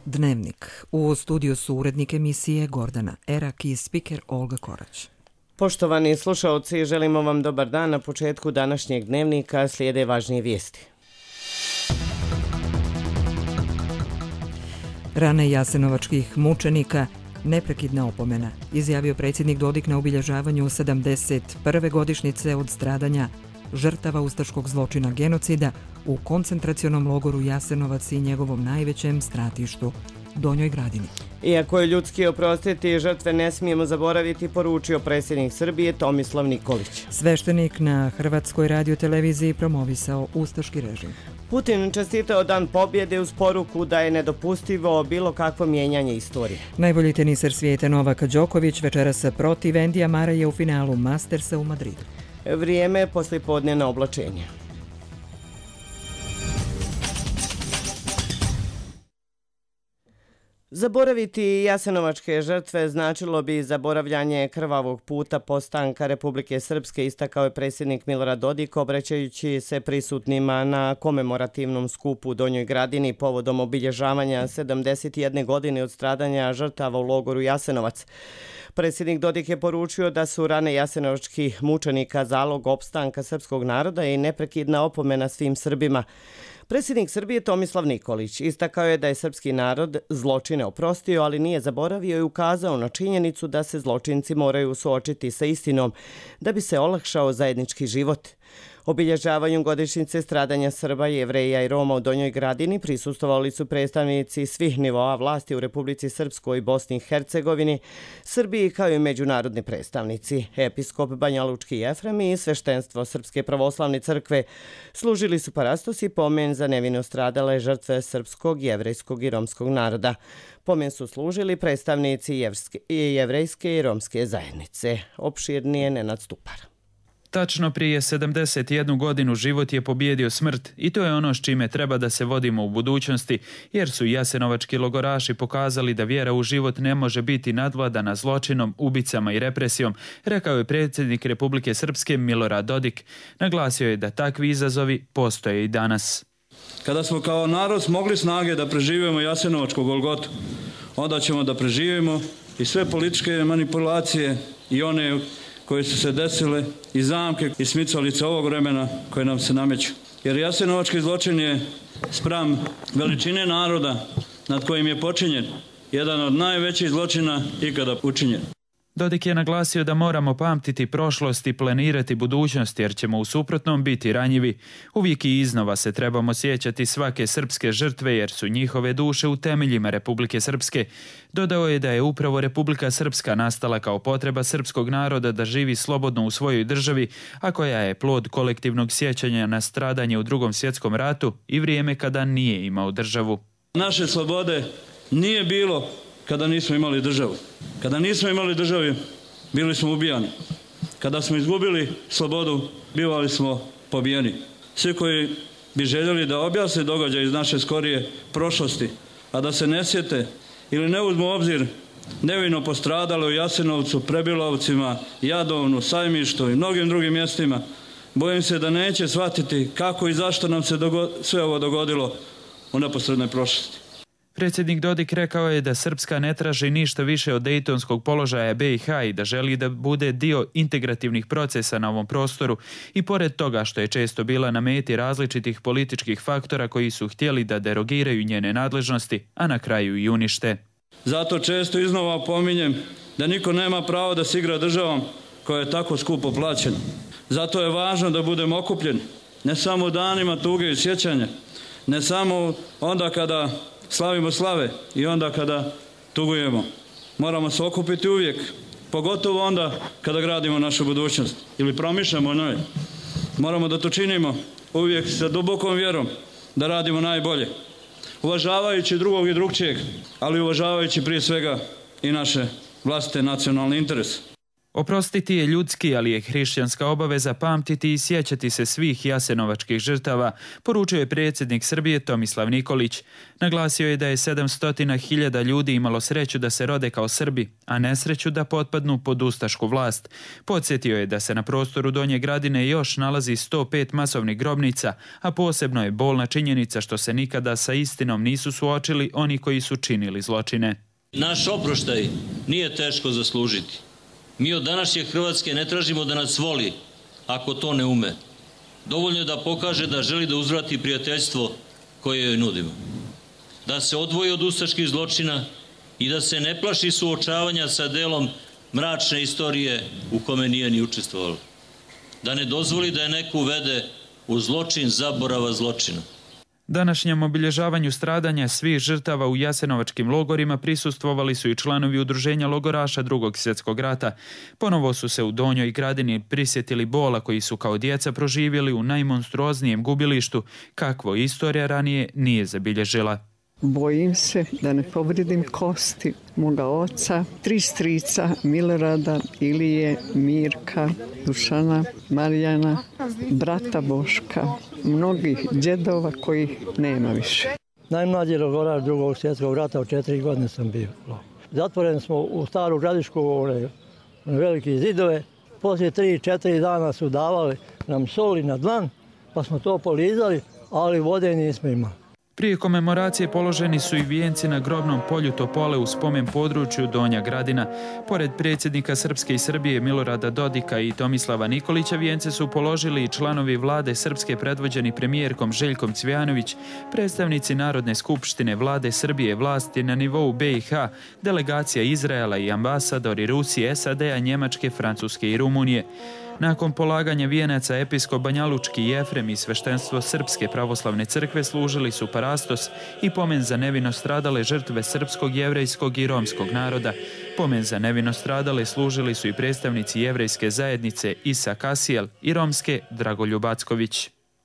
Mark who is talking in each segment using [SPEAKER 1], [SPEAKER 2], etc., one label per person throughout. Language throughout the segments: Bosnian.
[SPEAKER 1] Dnevnik. U studiju su urednik emisije Gordana Erak i spiker Olga Korać.
[SPEAKER 2] Poštovani slušaoci, želimo vam dobar dan. Na početku današnjeg dnevnika slijede važnije vijesti.
[SPEAKER 1] Rane jasenovačkih mučenika, neprekidna opomena, izjavio predsjednik Dodik na obilježavanju 71. godišnjice od stradanja žrtava ustaškog zločina genocida u koncentracionom logoru Jasenovac i njegovom najvećem stratištu, Donjoj Gradini.
[SPEAKER 2] Iako je ljudski oprostiti, žrtve ne smijemo zaboraviti, poručio predsjednik Srbije Tomislav Nikolić.
[SPEAKER 1] Sveštenik na Hrvatskoj radioteleviziji promovisao ustaški režim.
[SPEAKER 2] Putin čestitao Dan pobjede uz poruku da je nedopustivo bilo kakvo mijenjanje istorije.
[SPEAKER 1] Najbolji teniser svijeta Novak Đoković večeras protiv Endija Mara je u finalu Mastersa u Madridu.
[SPEAKER 2] Vrijeme poslijepodnevno oblačenje. Zaboraviti jasenovačke žrtve značilo bi zaboravljanje krvavog puta postanka Republike Srpske, istakao je predsjednik Milorad Dodik, obraćajući se prisutnima na komemorativnom skupu u Donjoj Gradini povodom obilježavanja 71 godine od stradanja žrtava u logoru Jasenovac. Predsjednik Dodik je poručio da su rane jasenovačkih mučenika zalog opstanka srpskog naroda i neprekidna opomena svim Srbima. Predsjednik Srbije Tomislav Nikolić istakao je da je srpski narod zločine oprostio, ali nije zaboravio i ukazao na činjenicu da se zločinci moraju suočiti sa istinom da bi se olakšao zajednički život. Obilježavanju godišnjice stradanja Srba, Jevreja i Roma u Donjoj Gradini prisustvovali su predstavnici svih nivoa vlasti u Republici Srpskoj i Bosni i Hercegovini, Srbiji kao i međunarodni predstavnici. Episkop Banjalučki Jefrem i sveštenstvo Srpske pravoslavne crkve služili su parastos i pomen za nevino stradale žrtve srpskog, jevrejskog i romskog naroda. Pomen su služili predstavnici jevrejske i romske zajednice. Opširnije Nenad Stupar.
[SPEAKER 3] Tačno prije 71 godinu život je pobijedio smrt i to je ono s čime treba da se vodimo u budućnosti, jer su jasenovački logoraši pokazali da vjera u život ne može biti nadvladana zločinom, ubicama i represijom, rekao je predsjednik Republike Srpske Milorad Dodik. Naglasio je da takvi izazovi postoje i danas.
[SPEAKER 4] Kada smo kao narod smogli snage da preživimo jasenovačku Golgotu, onda ćemo da preživimo i sve političke manipulacije i one koje su se desile i zamke i smicalice ovog vremena koje nam se nameću. Jer jasenovački zločin je spram veličine naroda nad kojim je počinjen jedan od najvećih zločina ikada učinjen.
[SPEAKER 3] Dodik je naglasio da moramo pamtiti prošlost i planirati budućnost, jer ćemo u suprotnom biti ranjivi. Uvijek i iznova se trebamo sjećati svake srpske žrtve, jer su njihove duše u temeljima Republike Srpske. Dodao je da je upravo Republika Srpska nastala kao potreba srpskog naroda da živi slobodno u svojoj državi, a koja je plod kolektivnog sjećanja na stradanje u Drugom svjetskom ratu i vrijeme kada nije imao državu.
[SPEAKER 4] Naše slobode nije bilo kada nismo imali državu. Kada nismo imali državu, bili smo ubijani. Kada smo izgubili slobodu, bivali smo pobijeni. Svi koji bi željeli da objasne događaj iz naše skorije prošlosti, a da se ne sjete ili ne uzmu u obzir nevino postradale u Jasenovcu, Prebilovcima, Jadovnu, Sajmištu i mnogim drugim mjestima, bojim se da neće shvatiti kako i zašto nam se sve ovo dogodilo u neposrednoj prošlosti.
[SPEAKER 3] Predsjednik Dodik rekao je da Srpska ne traži ništa više od dejtonskog položaja BiH i da želi da bude dio integrativnih procesa na ovom prostoru i pored toga što je često bila na meti različitih političkih faktora koji su htjeli da derogiraju njene nadležnosti, a na kraju i unište.
[SPEAKER 4] Zato često iznova opominjem da niko nema pravo da se igra državom koja je tako skupo plaćena. Zato je važno da budemo okupljeni, ne samo u danima tuge i sjećanja, ne samo onda kada slavimo slave i onda kada tugujemo. Moramo se okupiti uvijek, pogotovo onda kada gradimo našu budućnost ili promišljamo o njoj. Moramo da to činimo uvijek sa dubokom vjerom da radimo najbolje, uvažavajući drugog i drugčijeg, ali uvažavajući prije svega i naše vlastite nacionalne interese.
[SPEAKER 3] Oprostiti je ljudski, ali je hrišćanska obaveza pamtiti i sjećati se svih jasenovačkih žrtava, poručio je predsjednik Srbije Tomislav Nikolić. Naglasio je da je 700.000 ljudi imalo sreću da se rode kao Srbi, a nesreću da potpadnu pod ustašku vlast. Podsjetio je da se na prostoru Donje Gradine još nalazi 105 masovnih grobnica, a posebno je bolna činjenica što se nikada sa istinom nisu suočili oni koji su činili zločine.
[SPEAKER 5] Naš oproštaj nije teško zaslužiti. Mi od današnje Hrvatske ne tražimo da nas voli, ako to ne ume. Dovoljno je da pokaže da želi da uzvrati prijateljstvo koje joj nudimo. Da se odvoji od ustaških zločina i da se ne plaši suočavanja sa delom mračne istorije u kome nije ni učestvovalo. Da ne dozvoli da je neko uvede u zločin zaborava zločina.
[SPEAKER 3] Današnjem obilježavanju stradanja svih žrtava u jasenovačkim logorima prisustvovali su i članovi udruženja logoraša Drugog svjetskog rata. Ponovo su se u Donjoj Gradini prisjetili bola koji su kao djeca proživjeli u najmonstruoznijem gubilištu, kakvo istorija ranije nije zabilježila.
[SPEAKER 6] Bojim se da ne povredim kosti moga oca, 3 strica, Milorada, Ilije, Mirka, Dušana, Marijana, brata Boška, mnogih djedova kojih nema više.
[SPEAKER 7] Najmlađi logoraš Drugog svjetskog rata, od 4 godine sam bio. Zatvoren smo u Staru Gradišku, velike zidove. Poslije 3-4 dana su davali nam soli na dlan, pa smo to polizali, ali vode nismo imali.
[SPEAKER 3] Prije komemoracije položeni su i vijenci na grobnom polju Topole u spomen području Donja Gradina. Pored predsjednika Srpske i Srbije Milorada Dodika i Tomislava Nikolića vijence su položili i članovi vlade Srpske predvođeni premijerkom Željkom Cvijanović, predstavnici Narodne skupštine vlade Srbije, vlasti na nivou BiH, delegacija Izraela i ambasadori Rusije, SAD-a, Njemačke, Francuske i Rumunije. Nakon polaganja vijenaca episkop Banjalučki Jefrem i sveštenstvo Srpske pravoslavne crkve služili su parastos i pomen za nevino stradale žrtve srpskog, jevrejskog i romskog naroda. Pomen za nevino stradale služili su i predstavnici jevrejske zajednice Isa Kasijel i romske Dragoljub Acković.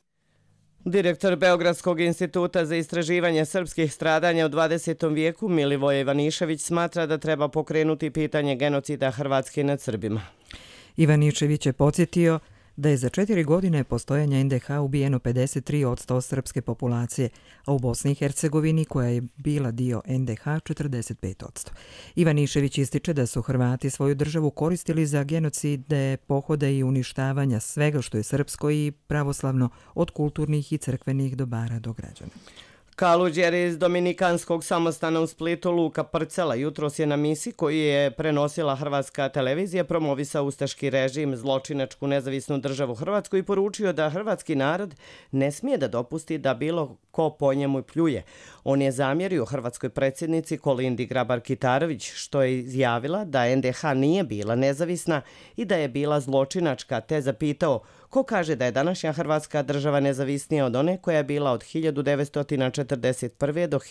[SPEAKER 2] Direktor Beogradskog instituta za istraživanje srpskih stradanja u 20. vijeku Milivoje Ivanišević smatra da treba pokrenuti pitanje genocida Hrvatske nad Srbima.
[SPEAKER 1] Ivanišević je podsjetio da je za 4 godine postojanja NDH ubijeno 53% srpske populacije, a u Bosni i Hercegovini, koja je bila dio NDH, 45%. Ivanišević ističe da su Hrvati svoju državu koristili za genocide, pohode i uništavanja svega što je srpsko i pravoslavno, od kulturnih i crkvenih dobara do građana.
[SPEAKER 2] Kaluđer iz Dominikanskog samostana u Splitu Luka Prcela jutros je na misi koju je prenosila Hrvatska televizija promovisao ustaški režim, zločinačku nezavisnu državu Hrvatsku i poručio da hrvatski narod ne smije da dopusti da bilo ko po njemu pljuje. On je zamjerio hrvatskoj predsjednici Kolindi Grabar-Kitarović što je izjavila da NDH nije bila nezavisna i da je bila zločinačka, te zapitao ko kaže da je današnja Hrvatska država nezavisnija od one koja je bila od 1941. do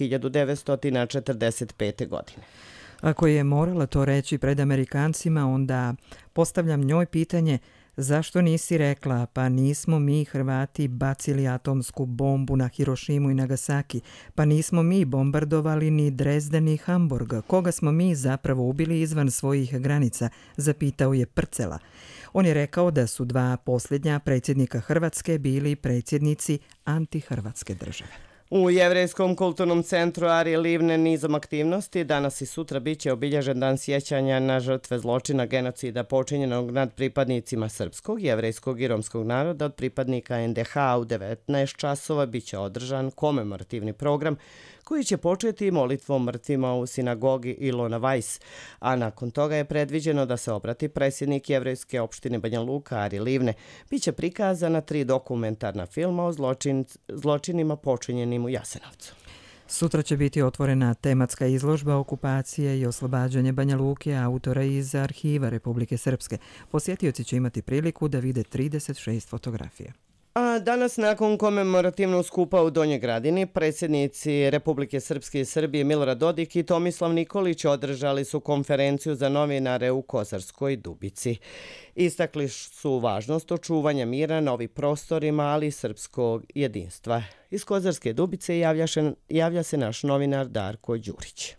[SPEAKER 2] 1945. godine.
[SPEAKER 1] Ako je morala to reći pred Amerikancima, onda postavljam njoj pitanje zašto nisi rekla pa nismo mi Hrvati bacili atomsku bombu na Hirošimu i Nagasaki, pa nismo mi bombardovali ni Dresden ni Hamburg, koga smo mi zapravo ubili izvan svojih granica, zapitao je Prcela. On je rekao da su 2 posljednja predsjednika Hrvatske bili predsjednici antihrvatske države.
[SPEAKER 2] U Jevrejskom kulturnom centru Ari Livne nizom aktivnosti danas i sutra biće obilježen dan sjećanja na žrtve zločina genocida počinjenog nad pripadnicima srpskog, jevrejskog i romskog naroda od pripadnika NDH. U 19 časova biće održan komemorativni program koji će početi molitvom mrtvima u sinagogi Ilona Weiss, a nakon toga je predviđeno da se obrati predsjednik jevrejske opštine Banja Luka Ari Livne. Biće prikazana 3 dokumentarna filma o zločinima počinjenim u Jasenovcu.
[SPEAKER 1] Sutra će biti otvorena tematska izložba okupacije i oslobađanje Banja Luke autora iz arhiva Republike Srpske. Posjetioci će imati priliku da vide 36 fotografija.
[SPEAKER 2] A danas nakon komemorativnog skupa u Donjoj Gradini predsjednici Republike Srpske i Srbije Milorad Dodik i Tomislav Nikolić održali su konferenciju za novinare u Kozarskoj Dubici. Istakli su važnost očuvanja mira na ovim prostorima, ali i srpskog jedinstva. Iz Kozarske Dubice javlja se naš novinar Darko Đurić.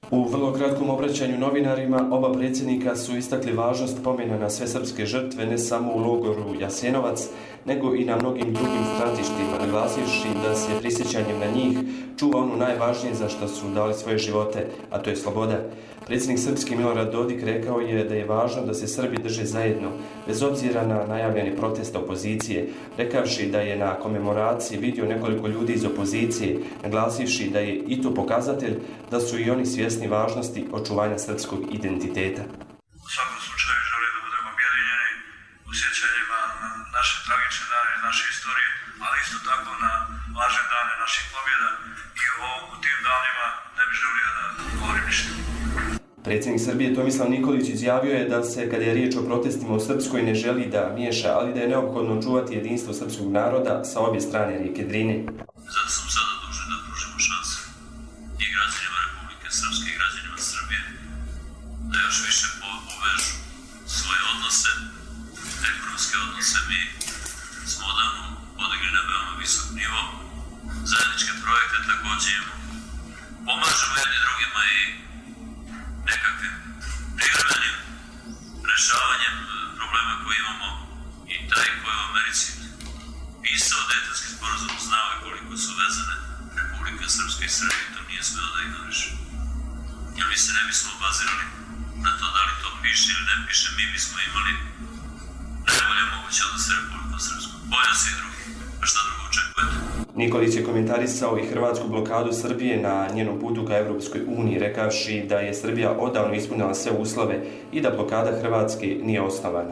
[SPEAKER 8] U vrlo kratkom obraćanju novinarima oba predsjednika su istakli važnost pomena na sve srpske žrtve ne samo u logoru Jasenovac, nego i na mnogim drugim stratištima, naglasivši da se prisjećanjem na njih čuva ono najvažnije za što su dali svoje živote, a to je sloboda. Predsjednik Srpski Milorad Dodik rekao je da je važno da se Srbi drže zajedno, bez obzira na najavljeni protest opozicije, rekavši da je na komemoraciji vidio nekoliko ljudi iz opozicije, naglasivši da je i to pokazatelj da su i oni svjesni važnosti očuvanja srpskog identiteta.
[SPEAKER 9] U svakom slučaju želim da budemo objedinjeni u sjećanjima na naše tragične dane iz naše istorije, ali isto tako na važne dane naših pobjeda i u tim danima ne bi želio da govorim ništa.
[SPEAKER 8] Predsjednik Srbije Tomislav Nikolić izjavio je da se, kada je riječ o protestima u Srpskoj, ne želi da miješa, ali da je neophodno čuvati jedinstvo srpskog naroda sa obje strane rijeke Drine.
[SPEAKER 9] Zato sam sada dužan da pružimo šanse i građanima Republike Srpske i građanima Srbije da još više uvežu svoje odnose, ekonomske odnose. Mi smo odavno podigli na veoma visok nivo. Zajedničke projekte također imamo. Pomažemo jedni drugima i nekakvim privremenim rešavanjem problema koje imamo, i taj koji je u Americi pisao Dejtonski sporazum znao i koliko su vezane Republika Srpska i Srbija, to nije smelo da ignoriše. Jer mi se ne bismo bazirali na to da li to piše ili ne piše, mi bismo imali najbolje moguće odnose Republikom Srpskom. Bolje se i drugi. A šta drugo očekujete?
[SPEAKER 8] Nikolić je komentarisao i hrvatsku blokadu Srbije na njenom putu ka Evropskoj uniji, rekavši da je Srbija odavno ispunila sve uslove i da blokada Hrvatske nije osnovana.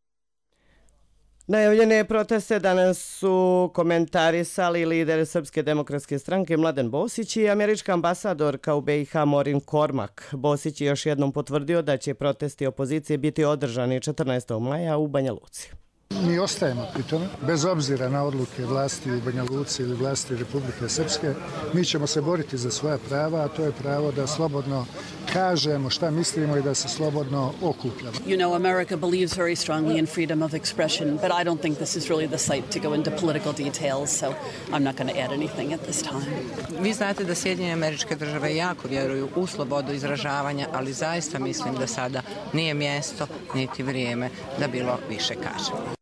[SPEAKER 2] Najavljene proteste danas su komentarisali lider Srpske demokratske stranke Mladen Bosić i američka ambasadorka u BiH Morin Kormak. Bosić je još jednom potvrdio da će protesti opozicije biti održani 14. maja u Banja Luci.
[SPEAKER 10] Mi ostajemo pri tome, bez obzira na odluke vlasti u Banja Luci ili vlasti Republike Srpske. Mi ćemo se boriti za svoja prava, a to je pravo da slobodno kažemo šta mislimo i da se slobodno okupljamo.
[SPEAKER 11] You know, America believes very strongly in freedom of expression, but I don't think this is really the site to go into political details, so I'm not going to add anything at this time.
[SPEAKER 12] Vi znate da Sjedinjene Američke Države jako vjeruju u slobodu izražavanja, ali zaista mislim da sada nije mjesto niti vrijeme da bilo više kažemo.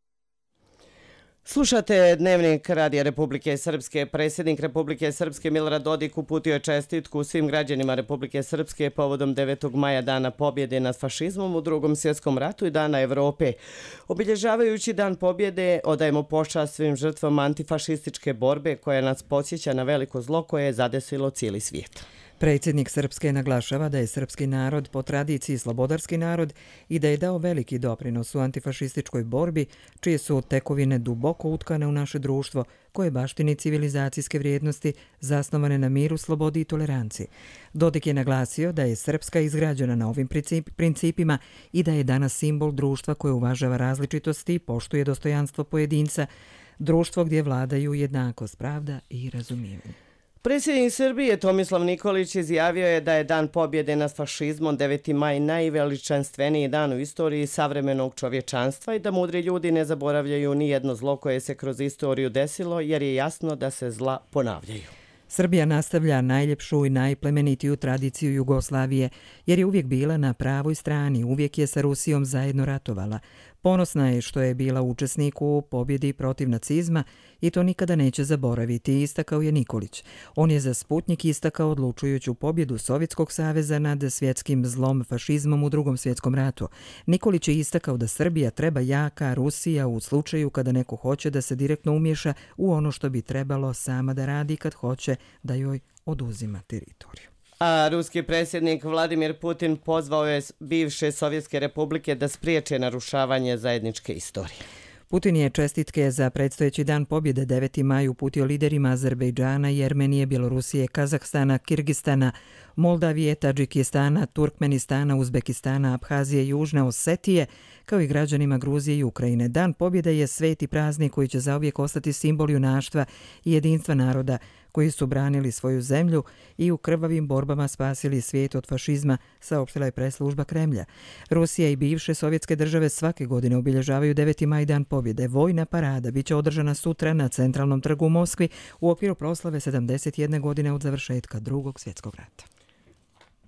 [SPEAKER 2] Slušate Dnevnik Radija Republike Srpske. Predsjednik Republike Srpske Milorad Dodik uputio je čestitku svim građanima Republike Srpske povodom 9. maja, dana pobjede nad fašizmom u Drugom svjetskom ratu i Dana Evrope. Obilježavajući Dan pobjede, odajemo počast svim žrtvama antifašističke borbe koja nas podsjeća na veliko zlo koje je zadesilo cijeli svijet.
[SPEAKER 1] Predsjednik Srpske naglašava da je srpski narod po tradiciji slobodarski narod i da je dao veliki doprinos u antifašističkoj borbi, čije su tekovine duboko utkane u naše društvo, koje baštini civilizacijske vrijednosti zasnovane na miru, slobodi i toleranciji. Dodik je naglasio da je Srpska izgrađena na ovim principima i da je danas simbol društva koje uvažava različitosti i poštuje dostojanstvo pojedinca, društvo gdje vladaju jednakost, pravda i razumijevanje.
[SPEAKER 2] Predsjednik Srbije Tomislav Nikolić izjavio je da je Dan pobjede nad fašizmom 9. maj najveličanstveniji dan u istoriji savremenog čovječanstva i da mudri ljudi ne zaboravljaju ni jedno zlo koje se kroz istoriju desilo, jer je jasno da se zla ponavljaju.
[SPEAKER 1] Srbija nastavlja najljepšu i najplemenitiju tradiciju Jugoslavije, jer je uvijek bila na pravoj strani, uvijek je sa Rusijom zajedno ratovala. Ponosna je što je bila učesnik u pobjedi protiv nacizma i to nikada neće zaboraviti, istakao je Nikolić. On je za Sputnjik istakao odlučujuću pobjedu Sovjetskog saveza nad svjetskim zlom fašizmom u Drugom svjetskom ratu. Nikolić je istakao da Srbija treba jaka Rusija u slučaju kada neko hoće da se direktno umješa u ono što bi trebalo sama da radi kad hoće da joj oduzima teritoriju.
[SPEAKER 2] A ruski predsjednik Vladimir Putin pozvao je bivše Sovjetske republike da spriječe narušavanje zajedničke istorije.
[SPEAKER 1] Putin je čestitke za predstojeći dan pobjede 9. maj uputio liderima Azerbejdžana, Jermenije, Bjelorusije, Kazahstana, Kirgistana, Moldavije, Tadžikistana, Turkmenistana, Uzbekistana, Abhazije i Južne Osetije, kao i građanima Gruzije i Ukrajine. Dan pobjede je sveti praznik koji će zauvijek ostati simbol junaštva i jedinstva naroda koji su branili svoju zemlju i u krvavim borbama spasili svijet od fašizma, saopštila je press-služba Kremlja. Rusija i bivše sovjetske države svake godine obilježavaju 9. maj, dan pobjede. Vojna parada biće održana sutra na Centralnom trgu u Moskvi u okviru proslave 71 godine od završetka Drugog svjetskog rata.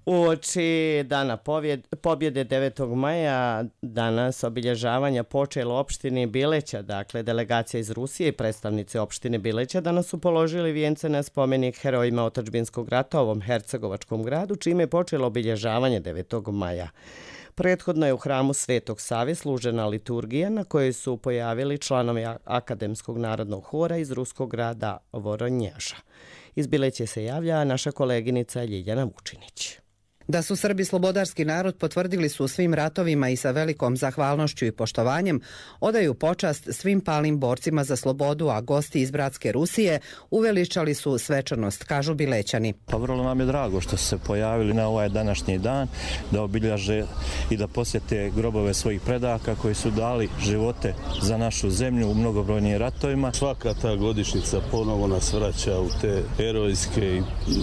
[SPEAKER 2] Uoči dana pobjede 9. maja danas obilježavanja počelo opštini Bileća, dakle delegacija iz Rusije i predstavnici opštine Bileća danas su položili vijence na spomenik herojima otadžbinskog rata u ovom hercegovačkom gradu, čime je počelo obilježavanje 9. maja. Prethodno je u hramu Svetog Save služena liturgija na kojoj su pojavili članovi Akademskog narodnog hora iz ruskog grada Voronježa. Iz Bileće se javlja naša koleginica Ljiljana Vučinić.
[SPEAKER 13] Da su Srbi slobodarski narod potvrdili su u svim ratovima i sa velikom zahvalnošću i poštovanjem odaju počast svim palim borcima za slobodu, a gosti iz bratske Rusije uveličali su svečanost, kažu Bilećani.
[SPEAKER 14] Pa vrlo nam je drago što su se pojavili na ovaj današnji dan, da obilježe i da posjete grobove svojih predaka koji su dali živote za našu zemlju u mnogobrojnim ratovima.
[SPEAKER 15] Svaka ta godišnjica ponovo nas vraća u te herojske i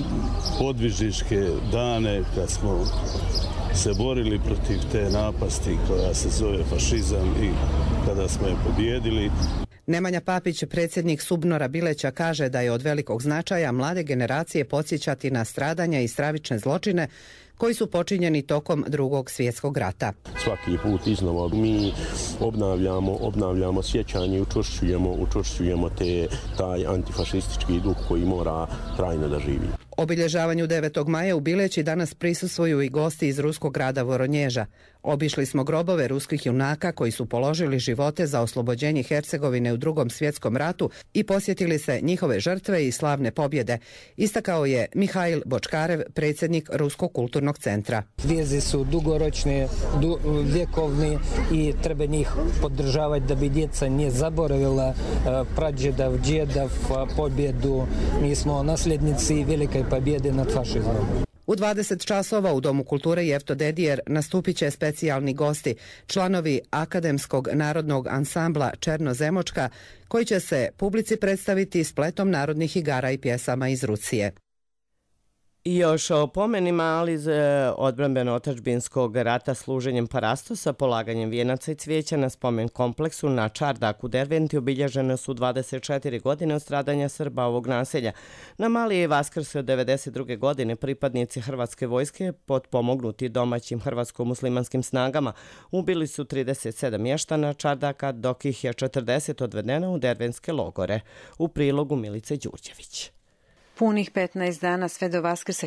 [SPEAKER 15] podvižničke dane kad smo se borili protiv te napasti koja se zove fašizam i kada smo je pobijedili.
[SPEAKER 13] Nemanja Papić, predsjednik Subnora Bileća, kaže da je od velikog značaja mlade generacije podsjećati na stradanja i stravične zločine koji su počinjeni tokom Drugog svjetskog rata.
[SPEAKER 15] Svaki put iznova mi obnavljamo sjećanje i učvršćujemo taj antifašistički duh koji mora trajno da živi.
[SPEAKER 13] Obilježavanju 9. maja u Bileći danas prisustvuju i gosti iz ruskog grada Voronježa. Obišli smo grobove ruskih junaka koji su položili živote za oslobođenje Hercegovine u Drugom svjetskom ratu i posjetili se njihove žrtve i slavne pobjede, istakao je Mihail Bočkarev, predsjednik Ruskog kulturnog centra.
[SPEAKER 16] Vijezi su dugoročne, vjekovni i treba njih podržavati da bi djeca nije zaboravila prađedav, djedav pobjedu. Mi smo nasljednici velike pobjede nad fašizmom.
[SPEAKER 13] U 20 časova u Domu kulture Jefto Dedijer nastupit će specijalni gosti, članovi Akademskog narodnog ansambla Černozemočka, koji će se publici predstaviti spletom narodnih igara i pjesama iz Rusije.
[SPEAKER 2] I još o pomenima, ali iz odbrambeno-otadžbinskog rata služenjem parastosa, polaganjem vijenaca i cvijeća na spomen kompleksu na Čardaku Derventi obilježene su 24 godine od stradanja Srba ovog naselja. Na Malije Vaskrse od 92. godine pripadnici Hrvatske vojske, potpomognuti domaćim hrvatsko-muslimanskim snagama, ubili su 37 mještana Čardaka, dok ih je 40 odvedeno u dervenske logore. U prilogu Milice Đurđević.
[SPEAKER 17] Punih 15 dana sve do Vaskrsa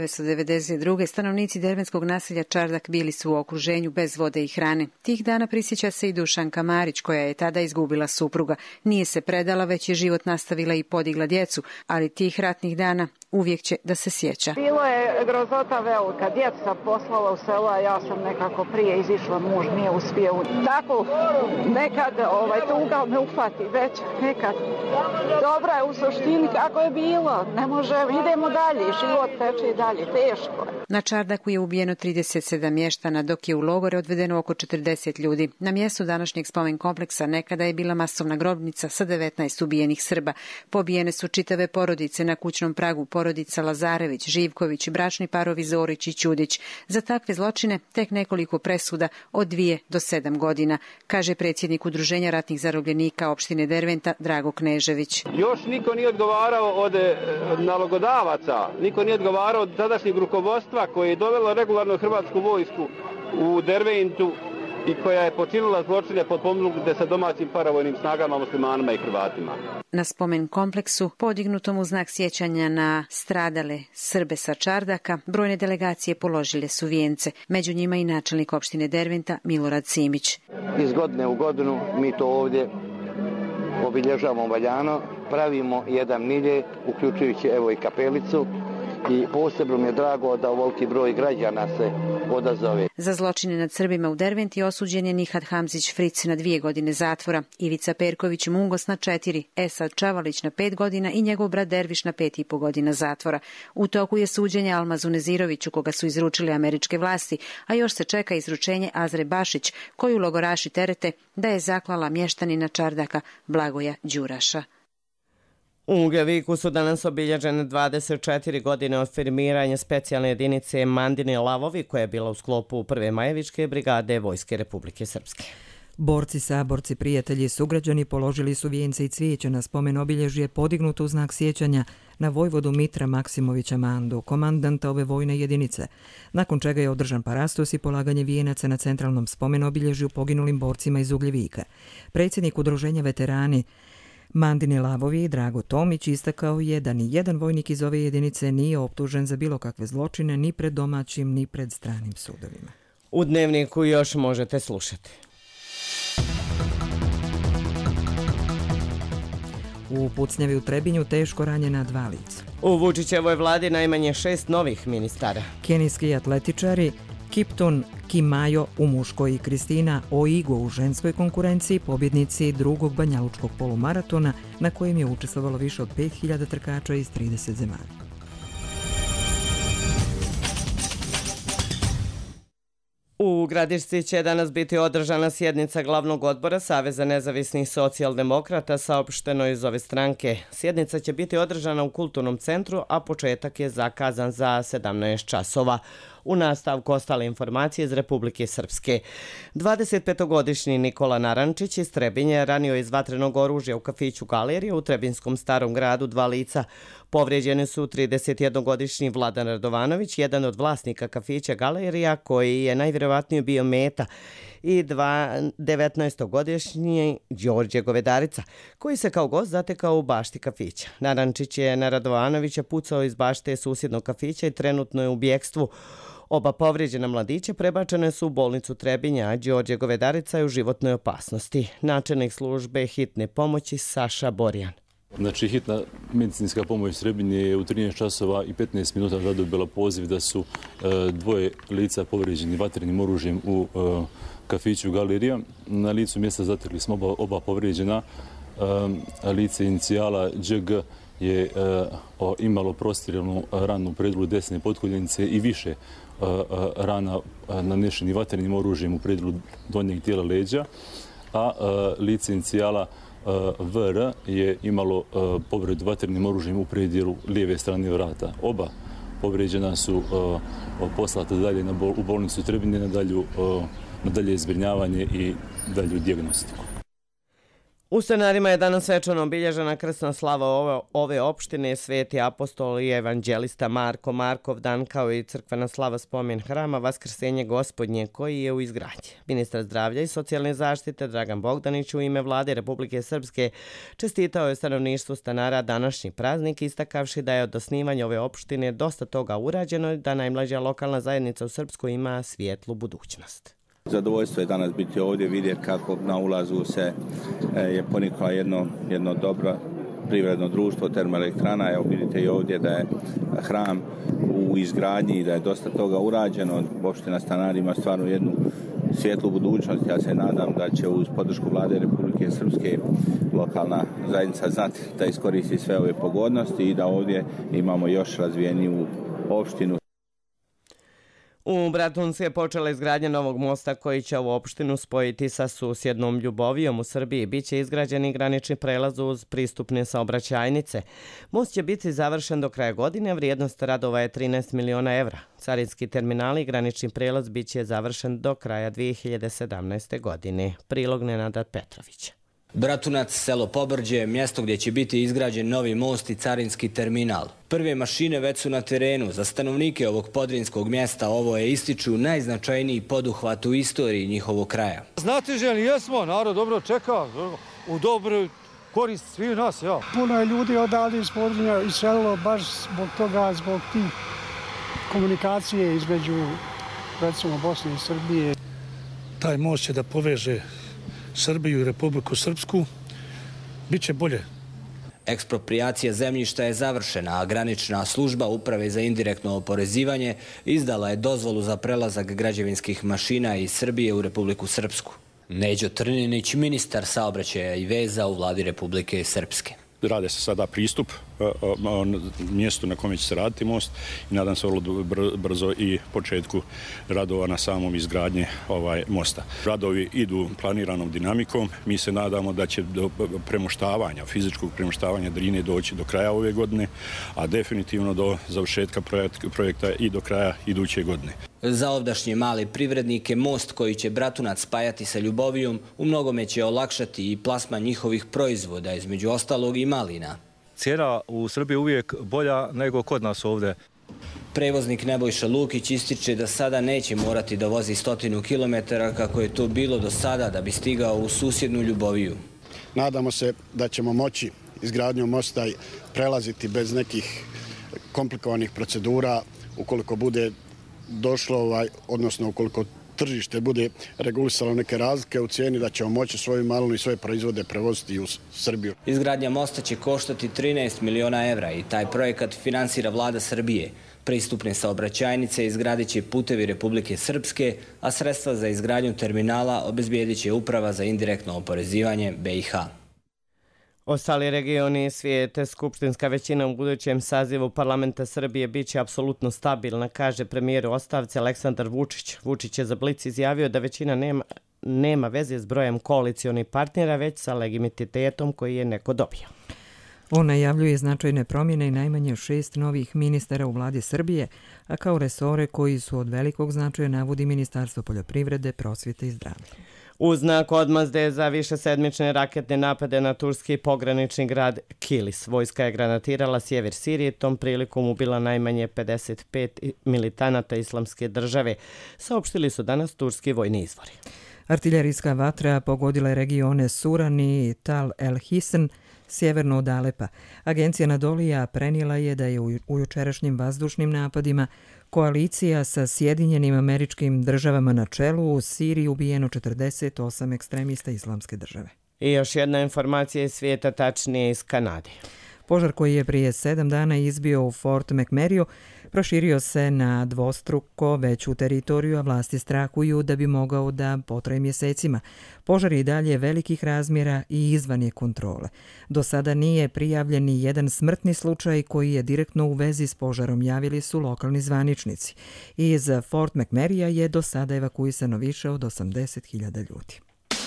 [SPEAKER 17] 1992. stanovnici dervenskog naselja Čardak bili su u okruženju bez vode i hrane. Tih dana prisjeća se i Dušanka Marić, koja je tada izgubila supruga. Nije se predala, već je život nastavila i podigla djecu, ali tih ratnih dana uvijek će da se sjeća.
[SPEAKER 18] Bilo je grozota velika. Djeca poslala u selo, a ja sam nekako prije izišla, muž nije uspio. Tako nekad tuga me uhvati već nekad. Dobra je u suštini kako je bilo. Ne može, idemo dalje, život teče i dalje, teško.
[SPEAKER 17] Na Čardaku je ubijeno 37 mještana, dok je u logore odvedeno oko 40 ljudi. Na mjestu današnjeg spomen kompleksa nekada je bila masovna grobnica sa 19 ubijenih Srba. Pobijene su čitave porodice na kućnom pragu, porodica Lazarević, Živković, bračni parovi Zorić i Ćudić. Za takve zločine tek nekoliko presuda od 2 do 7 godina, kaže predsjednik Udruženja ratnih zarobljenika opštine Derventa Drago Knežević.
[SPEAKER 19] Još niko nije odgovarao od nalogodavaca, niko nije odgovarao od tadašnjeg rukovodstva koje je dovelo regularnu hrvatsku vojsku u Derventu i koja je počinila zločine potpomognute sa domaćim paravojnim snagama, muslimanima i Hrvatima.
[SPEAKER 17] Na spomen kompleksu, podignutom u znak sjećanja na stradale Srbe sa Čardaka, brojne delegacije položile su vijence, među njima i načelnik opštine Derventa Milorad Simić.
[SPEAKER 20] Iz godine u godinu mi to ovdje obilježavamo valjano, pravimo jedan milje, uključujući evo i kapelicu, i posebno mi je drago da ovoliki broj građana se odazove.
[SPEAKER 17] Za zločine nad Srbima u Derventi osuđen je Nihat Hamzić Fric na 2 godine zatvora, Ivica Perković Mungos na 4, Esad Čavalić na 5 godina i njegov brat Derviš na 5,5 godina zatvora. U toku je suđenje Almazu Neziroviću, koga su izručili američke vlasti, a još se čeka izručenje Azre Bašić, koju logoraši terete da je zaklala mještanina Čardaka Blagoja Đuraša.
[SPEAKER 2] U Ugljeviku su danas obilježene 24 godine od formiranja specijalne jedinice Mandini Lavovi, koja je bila u sklopu 1. Majevičke brigade Vojske Republike Srpske.
[SPEAKER 1] Borci, saborci, prijatelji, sugrađani položili su vijence i cvijeće na spomen obilježje podignuto u znak sjećanja na vojvodu Mitra Maksimovića Mandu, komandanta ove vojne jedinice, nakon čega je održan parastos i polaganje vijenaca na centralnom spomen obilježju poginulim borcima iz Ugljevika. Predsjednik udruženja veterani Mandini Lavovi Drago Tomić istakao je da ni jedan vojnik iz ove jedinice nije optužen za bilo kakve zločine ni pred domaćim ni pred stranim sudovima.
[SPEAKER 2] U Dnevniku još možete slušati.
[SPEAKER 1] U pucnjavi u Trebinju teško ranjena 2 lica.
[SPEAKER 2] U Vučićevoj vladi najmanje 6 novih ministara.
[SPEAKER 1] Kenijski atletičari Kipton Kimajo u muškoj i Kristina Oigo u ženskoj konkurenciji, pobjednici drugog banjalučkog polumaratona na kojem je učestvovalo više od 5000 trkača iz 30 zemalja.
[SPEAKER 2] U Gradišci će danas biti održana sjednica glavnog odbora Saveza nezavisnih socijaldemokrata, saopšteno iz ove stranke. Sjednica će biti održana u Kulturnom centru, a početak je zakazan za 17 časova. U nastavku ostale informacije iz Republike Srpske. 25-godišnji Nikola Narančić iz Trebinja ranio iz vatrenog oružja u kafiću Galerija u Trebinskom Starom gradu 2 lica. Povrijeđeni su 31-godišnji Vladan Radovanović, jedan od vlasnika kafića Galerija, koji je najvjerovatnije bio meta, i 19-godišnji Đorđe Govedarica, koji se kao gost zatekao u bašti kafića. Narančić je na Radovanovića pucao iz bašte susjednog kafića i trenutno je u bjekstvu. Oba povrijeđena mladića prebačene su u bolnicu Trebinja, a Đorđe Govedarica je u životnoj opasnosti. Načelnik službe hitne pomoći Saša Borjan.
[SPEAKER 21] Znači, hitna medicinska pomoć Trebinje je u 13 časova i 15 minuta zadobila poziv da su 2 lica povrijeđeni vatrenim oružjem u kafiću Galerija. Na licu mjesta zatekli smo oba povrijeđena. Lice inicijala DŽG je imalo prostiranu ranu u predjelu desne potkoljenice i više rana nanešenih vatrenim oružjem u predjelu donjeg dijela leđa, a lice inicijala VR je imalo povredu vatrenim oružjem u predjelu lijeve strane vrata. Oba povrijeđena su poslata dalje u bolnicu Trebinje na dalje zbrinjavanje i dalju dijagnostiku.
[SPEAKER 2] U Stanarima je danas svečano obilježena krsna slava ove opštine, Sveti apostol i evanđelista Marko Markovdan, kao i crkvena slava spomen hrama Vaskrsenje Gospodnje, koji je u izgradnji. Ministar zdravlja i socijalne zaštite Dragan Bogdanić u ime vlade Republike Srpske čestitao je stanovništvu Stanara današnji praznik, istakavši da je od osnivanja ove opštine dosta toga urađeno i da najmlađa lokalna zajednica u Srpskoj ima svijetlu budućnost.
[SPEAKER 22] Zadovoljstvo je danas biti ovdje, vidjeti kako na ulazu se je ponikla jedno dobro privredno društvo termoelektrana. Evo vidite i ovdje da je hram u izgradnji i da je dosta toga urađeno. Opština Stanari ima stvarno jednu svijetlu budućnost. Ja se nadam da će uz podršku vlade Republike Srpske lokalna zajednica znati da iskoristi sve ove pogodnosti i da ovdje imamo još razvijeniju opštinu.
[SPEAKER 2] U Bratuncu je počela izgradnja novog mosta koji će ovu opštinu spojiti sa susjednom Ljubovijom u Srbiji. Biće izgrađeni granični prelaz uz pristupne saobraćajnice. Most će biti završen do kraja godine, a vrijednost radova je 13 miliona evra. Carinski terminal i granični prelaz biće završen do kraja 2017. godine. Prilog Nenada Petrovića.
[SPEAKER 23] Bratunac, selo Pobrđe, mjesto gdje će biti izgrađen novi most i carinski terminal. Prve mašine već su na terenu. Za stanovnike ovog podrinskog mjesta ovo je, ističu, najznačajniji poduhvat u istoriji njihovog kraja.
[SPEAKER 24] Znatiželjni jesmo, narod dobro čeka, u dobru korist svih nas. Ja.
[SPEAKER 25] Puno je ljudi odavde iz Podrinja iselilo baš zbog toga, zbog tih komunikacije između, recimo, Bosne i Srbije.
[SPEAKER 26] Taj most će da poveže Srbiju i Republiku Srpsku, bit će bolje.
[SPEAKER 23] Eksproprijacija zemljišta je završena, a granična služba Uprave za indirektno oporezivanje izdala je dozvolu za prelazak građevinskih mašina iz Srbije u Republiku Srpsku. Neđo Trninić, ministar saobraćaja i veza u vladi Republike Srpske.
[SPEAKER 27] Rade se sada pristup mjestu na kome će se raditi most i nadam se vrlo brzo i početku radova na samom izgradnje mosta. Radovi idu planiranom dinamikom. Mi se nadamo da će do premoštavanja, fizičkog premoštavanja Drine doći do kraja ove godine, a definitivno do završetka projekta i do kraja iduće godine.
[SPEAKER 23] Za ovdašnje male privrednike most koji će Bratunac spajati sa Ljubovijom u mnogome će olakšati i plasman njihovih proizvoda, između ostalog i malina.
[SPEAKER 3] Cijena u Srbiji uvijek bolja nego kod nas ovdje.
[SPEAKER 23] Prevoznik Nebojša Lukić ističe da sada neće morati da vozi 100 kilometara kako je to bilo do sada da bi stigao u susjednu Ljuboviju.
[SPEAKER 4] Nadamo se da ćemo moći izgradnjom mosta prelaziti bez nekih komplikovanih procedura ukoliko bude došlo, odnosno ukoliko tržište bude regulisalo neke razlike u cijeni, da ćemo moći svoju malinu i svoje proizvode prevoziti u Srbiju.
[SPEAKER 23] Izgradnja mosta će koštati 13 miliona evra i taj projekat finansira vlada Srbije. Pristupne saobraćajnice izgradit će Putevi Republike Srpske, a sredstva za izgradnju terminala obezbijedit će Uprava za indirektno oporezivanje BiH.
[SPEAKER 2] Ostali regioni svijete, skupštinska većina u budućem sazivu parlamenta Srbije biće apsolutno stabilna, kaže premijer u ostavci Aleksandar Vučić. Vučić je za Blic izjavio da većina nema veze s brojem koalicionih partnera, već sa legitimitetom koji je neko dobio.
[SPEAKER 1] On najavljuje značajne promjene i najmanje 6 novih ministara u vladi Srbije, a kao resore koji su od velikog značaja navodi Ministarstvo poljoprivrede, prosvjete i zdravlja.
[SPEAKER 2] U znak odmazde za višesedmične raketne napade na turski pogranični grad Kilis, vojska je granatirala sjever Sirije, tom prilikom ubila najmanje 55 militanata Islamske države, saopštili su danas turski vojni izvori.
[SPEAKER 1] Artiljerijska vatra pogodila je regione Suran i Tal El Hisan, sjeverno od Alepa. Agencija Nadolija prenijela je da je u jučerašnjim vazdušnim napadima koalicija sa Sjedinjenim Američkim Državama na čelu u Siriji ubijeno 48 ekstremista Islamske države.
[SPEAKER 2] I još jedna informacija iz svijeta, tačnije iz Kanade.
[SPEAKER 1] Požar koji je prije 7 dana izbio u Fort McMurrayu proširio se na dvostruko veću teritoriju, a vlasti strahuju da bi mogao da potraje mjesecima. Požar je i dalje velikih razmjera i izvan je kontrole. Do sada nije prijavljen ni jedan smrtni slučaj koji je direktno u vezi s požarom, javili su lokalni zvaničnici. Iz Fort McMurraya je do sada evakuisano više od 80.000 ljudi.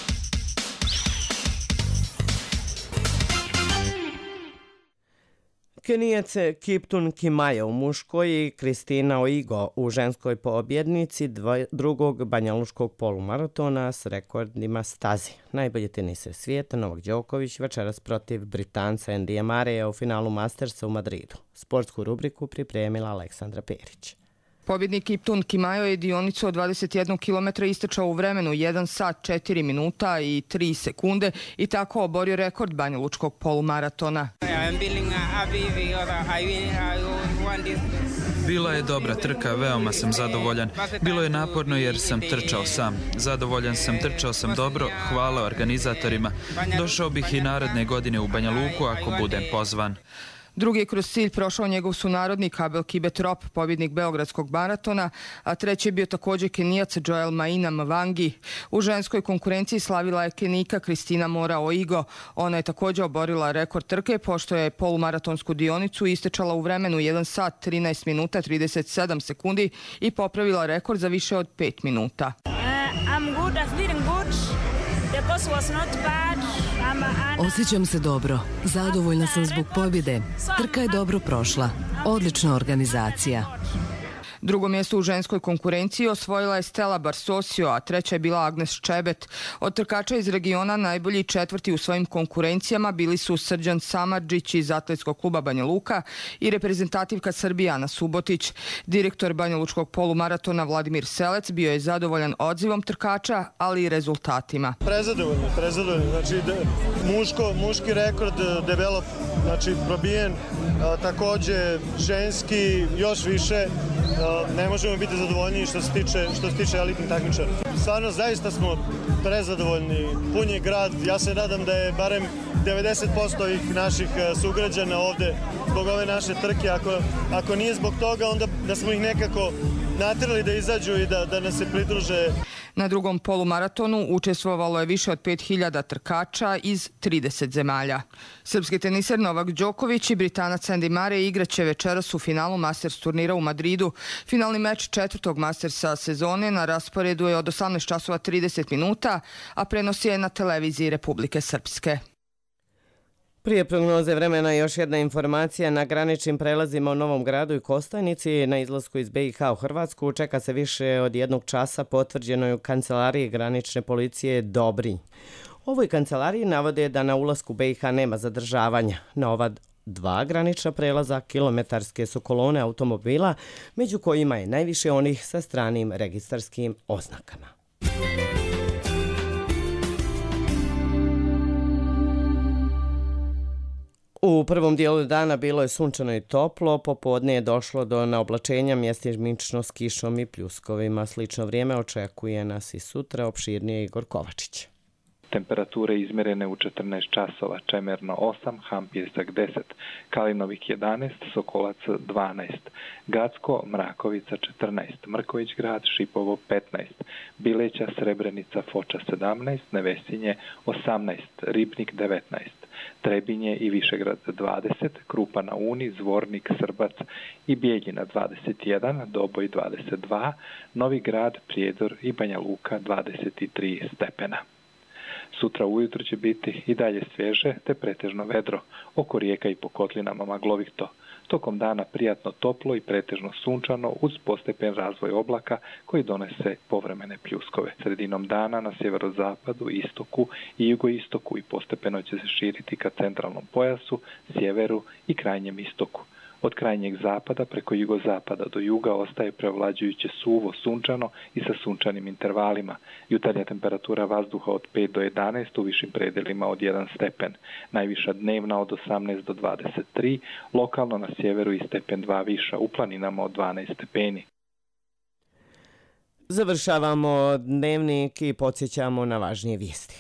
[SPEAKER 2] Kenijac Kiptun Kimaja u muškoj i Kristina Oigo u ženskoj pobjednici drugog banjaluškog polumaratona s rekordima stazi. Najbolji teniser svijeta Novak Đoković večeras protiv Britanca Andyja Murraya u finalu Mastersa u Madridu. Sportsku rubriku pripremila Aleksandra Perić.
[SPEAKER 5] Pobjednik Kiptun Kimaja je dionicu od 21 km istrčao u vremenu 1 sat 4 minuta i 3 sekunde i tako oborio rekord banjalučkog polumaratona.
[SPEAKER 6] Bila je dobra trka, veoma sam zadovoljan. Bilo je naporno jer sam trčao sam. Zadovoljan sam, trčao sam dobro, hvala organizatorima. Došao bih i naredne godine u Banja Luku ako budem pozvan.
[SPEAKER 5] Drugi je kroz cilj prošao njegov sunarodnik Abel Kibe-Trop, pobjednik Beogradskog maratona, a treći je bio također Kenijac Joel Maina Mwangi. U ženskoj konkurenciji slavila je Kenijka Kristina Mora Oigo. Ona je također oborila rekord trke, pošto je polumaratonsku dionicu istečala u vremenu 1 sat 13 minuta 37 sekundi i popravila rekord za više od 5 minuta.
[SPEAKER 7] Osjećam se dobro. Zadovoljna sam zbog pobjede. Trka je dobro prošla. Odlična organizacija.
[SPEAKER 5] Drugo mjesto u ženskoj konkurenciji osvojila je Stella Barsosio, a treća je bila Agnes Čebet. Od trkača iz regiona najbolji četvrti u svojim konkurencijama bili su Srđan Samardžić iz Atletskog kluba Banja Luka i reprezentativka Srbije Ana Subotić. Direktor banjalučkog polumaratona Vladimir Selec bio je zadovoljan odzivom trkača, ali i rezultatima.
[SPEAKER 8] Prezadovoljno. Znači, muški rekord debelo, znači probijen, također ženski još više. Ne možemo biti zadovoljniji što se tiče elitnih takmičara. Stvarno, zaista smo prezadovoljni. Pun je grad. Ja se nadam da je barem 90% ovih naših sugrađana ovde zbog ove naše trke. Ako nije zbog toga, onda da smo ih nekako natjerali da izađu i da nas se pridruže.
[SPEAKER 5] Na drugom polumaratonu učestvovalo je više od 5000 trkača iz 30 zemalja. Srpski teniser Novak Đoković i Britanac Andy Murray igraće večeras u finalu Masters turnira u Madridu. Finalni meč 4. Mastersa sezone na rasporedu je od 18:30, a prenosi je na televiziji Republike Srpske.
[SPEAKER 2] Prije prognoze vremena još jedna informacija. Na graničnim prelazima u Novom Gradu i Kostajnici na izlasku iz BiH u Hrvatsku čeka se više od 1 časa, potvrđeno je u kancelariji granične policije Dobrinj. U ovoj kancelariji navode da na ulasku BiH nema zadržavanja. Na ova 2 granična prelaza kilometarske su kolone automobila, među kojima je najviše onih sa stranim registarskim oznakama. U prvom dijelu dana bilo je sunčano i toplo, popodne je došlo do naoblačenja mjestimično s kišom i pljuskovima. Slično vrijeme očekuje nas i sutra, opširnije Igor Kovačić.
[SPEAKER 9] Temperature izmjerene u 14 časova, Čemerno 8, Hampjesak 10, Kalinovik 11, Sokolac 12, Gacko, Mrakovica 14, Mrković grad, Šipovo 15, Bileća, Srebrenica, Foča 17, Nevesinje 18, Ribnik 19, Trebinje i Višegrad 20, Krupa na Uni, Zvornik, Srbac i Bijeljina 21, Doboj 22, Novi Grad, Prijedor i Banja Luka 23 stepena. Sutra ujutro će biti i dalje svježe te pretežno vedro, oko rijeka i po kotlinama maglovito. Tokom dana prijatno toplo i pretežno sunčano uz postepen razvoj oblaka koji donese povremene pljuskove. Sredinom dana na sjeverozapadu, istoku i jugoistoku i postepeno će se širiti ka centralnom pojasu, sjeveru i krajnjem istoku. Od krajnjeg zapada preko jugozapada do juga ostaje prevlađujuće suvo sunčano i sa sunčanim intervalima. Jutarnja temperatura vazduha od 5 do 11, u višim predelima od 1 stepen. Najviša dnevna od 18 do 23, lokalno na sjeveru i stepen 2 viša, u planinama od 12 stepeni.
[SPEAKER 2] Završavamo dnevnik i podsjećamo na važnije vijesti.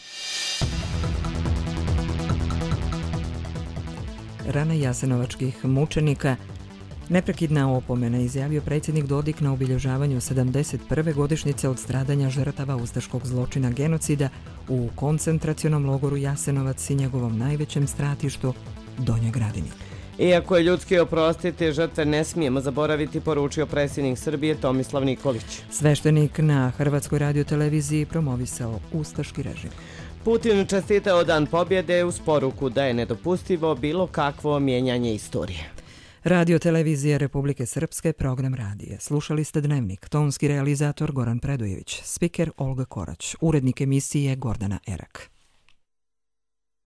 [SPEAKER 1] Rana jasenovačkih mučenika. Neprekidna opomena, izjavio predsjednik Dodik na obilježavanju 71. godišnjice od stradanja žrtava ustaškog zločina genocida u koncentracionom logoru Jasenovac i njegovom najvećem stratištu Donjoj Gradini.
[SPEAKER 2] Iako je ljudski oprostiti, žrtve ne smijemo zaboraviti, poručio predsjednik Srbije Tomislav Nikolić.
[SPEAKER 1] Sveštenik na Hrvatskoj radioteleviziji promovisao ustaški režim.
[SPEAKER 2] Putin čestitao Dan pobjede uz poruku da je nedopustivo bilo kakvo mijenjanje istorije.
[SPEAKER 1] Radio televizija Republike Srpske, program radije. Slušali ste Dnevnik, tonski realizator Goran Predojević, spiker Olga Korać, urednik emisije Gordana Erak.